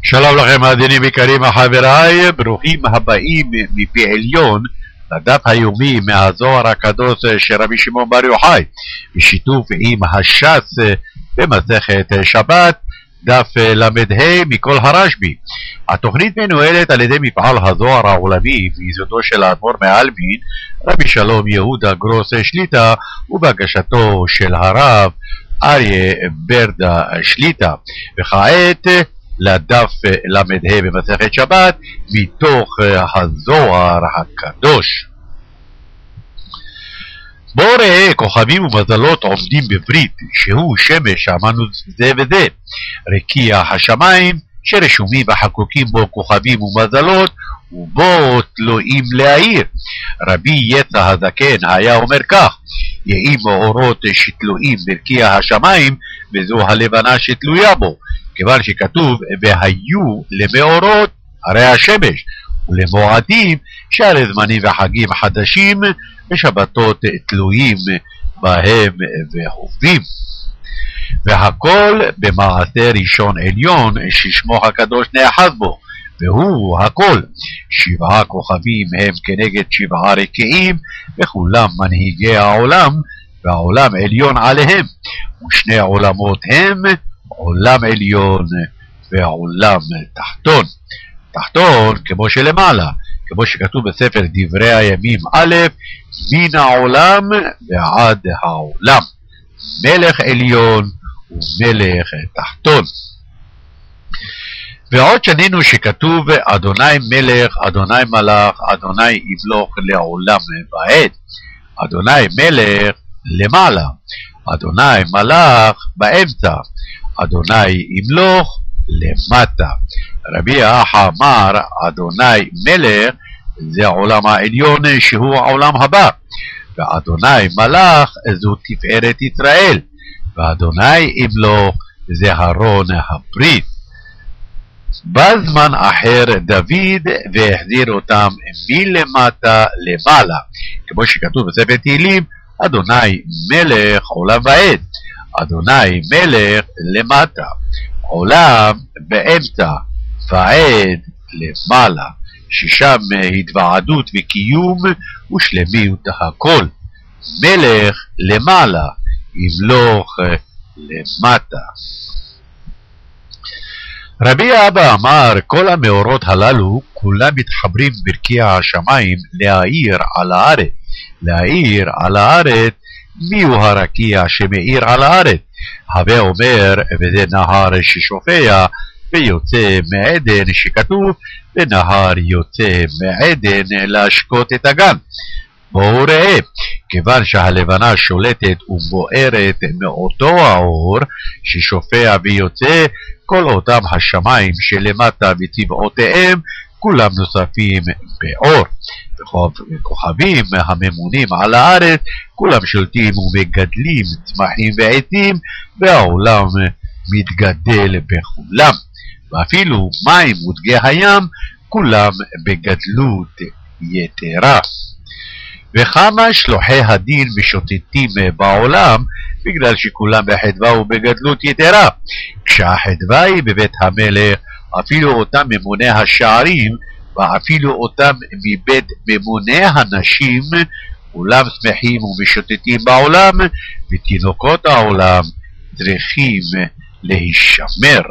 שלום לכם מאזינים יקרים חבריי, ברוכים הבאים מפי עליון לדף היומי מהזוהר הקדוש של רבי שמעון בר יוחאי בשיתוף עם הש"ס במסכת שבת, דף ל"ה מכל הרשב"י. התוכנית מנוהלת על ידי מפעל הזוהר העולמי ביסודו של האדמו"ר מעלמין רבי שלום יהודה גרוס שליט"א ובהגשתו של הרב אריה ברדה שליט"א. וכעת לדף ל"ה במסכת שבת מתוך הזוהר הקדוש. בוא ראה כוכבים ומזלות עומדים בברית, שהוא שמש אמרנו זה וזה, רקיע השמיים שרשומים וחקוקים בו כוכבים ומזלות ובו תלויים להעיר. רבי יצא הזקן היה אומר כך: יהי מאורות שתלויים ברקיע השמיים וזו הלבנה שתלויה בו, כיוון שכתוב והיו למאורות הרי השמש, ולמועדים שהרי זמנים וחגים חדשים ושבתות תלויים בהם והווים. והכל במעשה ראשון עליון ששמו הקדוש נאחז בו, והוא הכל. 7 כוכבים הם כנגד 7 רקיעים, וכולם מנהיגי העולם, והעולם עליון עליהם, ושני עולמות הם עולם עליון ועולם תחתון. תחתון כמו שלמעלה, כמו שכתוב בספר דברי הימים א', מן העולם ועד העולם, מלך עליון ומלך תחתון. ועוד שנינו שכתוב אדוני מלך, אדוני מלך, אדוני ימלוך לעולם ועד. אדוני מלך למעלה, אדוני מלך באמצע, אדוני ימלוך למטה. רבי אחא אמר אדוני מלך זה העולם העליון שהוא העולם הבא, ואדוני מלך זו תפארת ישראל, ואדוני ימלוך זה ארון הברית. בזמן אחר דוד והחזיר אותם מלמטה למעלה, כמו שכתוב בספר תהילים אדוני מלך עולם ועד. אדוני מלך למטה, עולם באמצע ועד למעלה, ששם התוועדות וקיום ושלמיות הכל. מלך למעלה, ימלוך למטה. רבי אבא אמר כל המאורות הללו כולם מתחברים ברקיע השמיים להאיר על הארץ. להאיר על הארץ, מיהו הרקיע שמאיר על הארץ? הווה אומר וזה נהר ששופע ויוצא מעדן, שכתוב ונהר יוצא מעדן להשקות את הגן. בואו ראה, כיוון שהלבנה שולטת ובוערת מאותו האור ששופע ויוצא, כל אותם השמיים שלמטה וצבעותיהם כולם נוספים באור. וכוכבים הממונים על הארץ כולם שולטים ומגדלים צמחים ועצים, והעולם מתגדל בכולם. ואפילו מים ודגי הים כולם בגדלות יתרה. וכמה שלוחי הדין משוטטים בעולם בגלל שכולם בחדווה ובגדלות יתרה. כשהחדווה היא בבית המלך, אפילו אותם ממוני השערים ואפילו אותם מבית ממוני הנשים כולם שמחים ומשוטטים בעולם, ותינוקות העולם צריכים להישמר.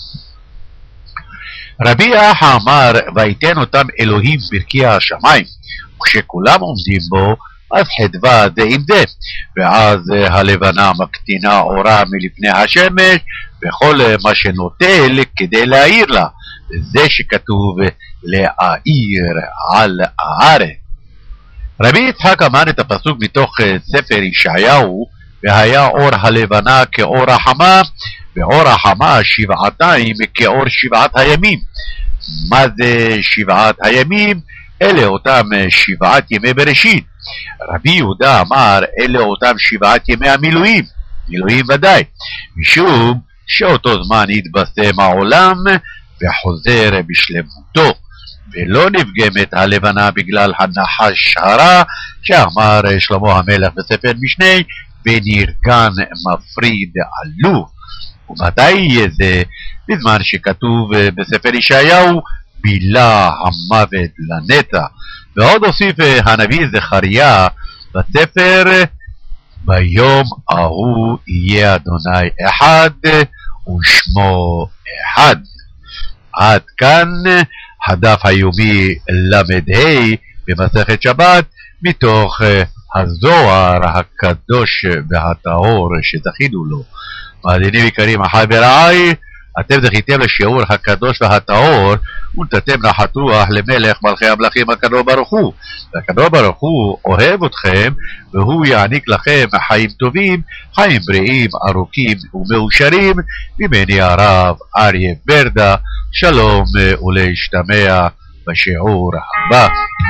רבי אחא אמר ויתן אותם אלוהים ברקיע השמיים, וכשכולם עומדים בו אז חדווה זה עם זה, ואז הלבנה מקטינה אורה מלפני השמש וכל מה שנוטל כדי להאיר לה, זה שכתוב להאיר על הארץ. רבי יצחק אמר את הפסוק מתוך ספר ישעיהו, והיה אור הלבנה כאור החמה, ואור החמה שבעתיים כאור 7 הימים. מה זה 7 הימים? אלה אותם 7 ימי בראשית. רבי יהודה אמר אלה אותם 7 ימי המילואים, מילואים ודאי, משום שאותו זמן יתבשם העולם וחוזר בשלמותו, ולא נפגמת הלבנה בגלל הנחש הרע שאמר שלמה המלך בספר משנה ונרגן מפריד עלוב. ומתי יהיה זה? בזמן שכתוב בספר ישעיהו בילה המוות לנצח. ועוד הוסיף הנביא זכריה בספר ביום ההוא יהיה אדוני אחד ושמו אחד. עד כאן הדף היומי למ"ה במסכת שבת מתוך הזוהר הקדוש והטהור שזכינו לו. מאזינים יקרים, אחי ורעי, אתם זכיתם לשיעור הקדוש והטהור ונתתם נחת רוח למלך מלכי המלכים הקדוש ברוך הוא. והקדוש ברוך הוא אוהב אתכם והוא יעניק לכם חיים טובים, חיים בריאים, ארוכים ומאושרים. ממני הרב אריה ברדה, שלום ולהשתמע בשיעור הבא.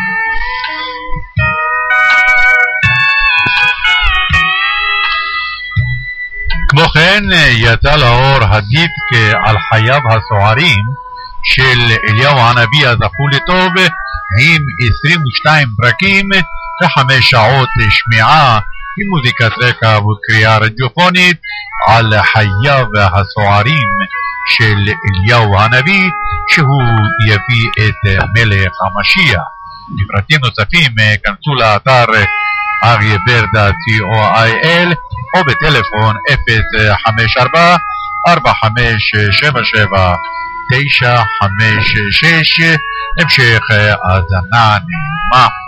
כמו כן יצא לאור הדיסק על חייו הסוערים של אליהו הנביא הזכור לטוב עם 22 פרקים ו5 שעות שמיעה עם מוזיקת רקע וקריאה רדיופונית על חייו הסוערים של אליהו הנביא שהוא יביא את מלך המשיח. לפרטים נוספים כנסו לאתר אריה ברדה co.il או בטלפון 054-4577-956. המשך האזנה נעימה.